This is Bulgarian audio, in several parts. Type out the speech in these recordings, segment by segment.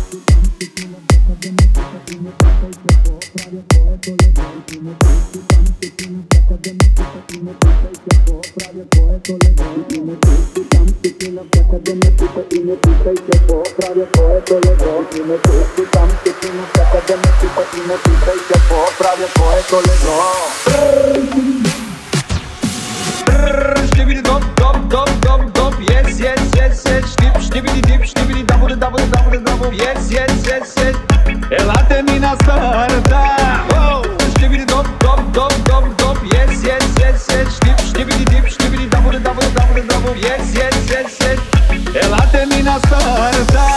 Ela termina starta. Stibidi dop dop dop dop dop. Yes yes yes yes. Stibidi dip stibidi double double double double. Yes yes yes yes. Ela termina starta.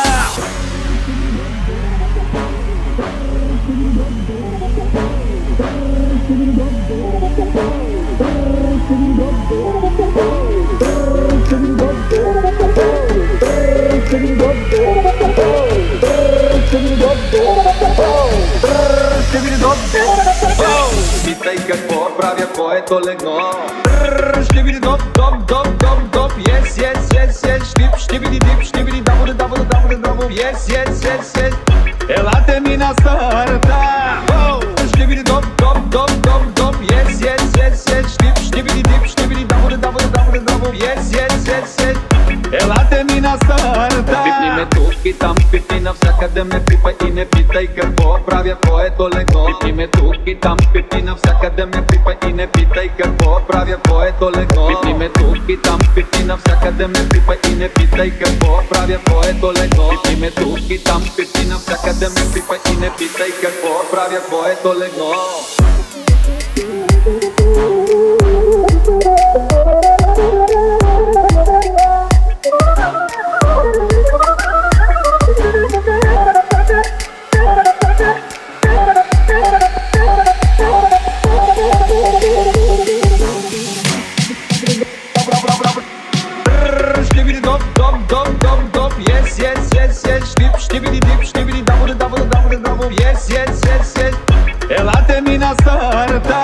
Питай какво правя, което легло. Стибиди доп доп доп доп доп. Yes yes yes yes. Стибиди дип стибиди double double double double. Yes yes yes yes. Ела термина старта. Стибиди доп доп доп доп доп. Yes yes yes yes. Стибиди дип стибиди double double double double. Yes yes yes yes. Ела термина старта. Пипни ме тук и там, пипни навсякъде ме пипа и не питай какво правя, което легло. Пипни ме тук и там, пипни навсякъде ме пипа и не питай какво правя, което легло. Пипни ме тук и там, пипни навсякъде ме пипа и не питай какво правя, което легло. Пипни ме тук и там, пипни навсякъде ме пипа и не питай какво правя, което легло. Stibidi dop dop dop dop dop. Yes yes yes yes. Stibidi dip stibidi double double double double. Yes yes yes yes. Ela termina starta.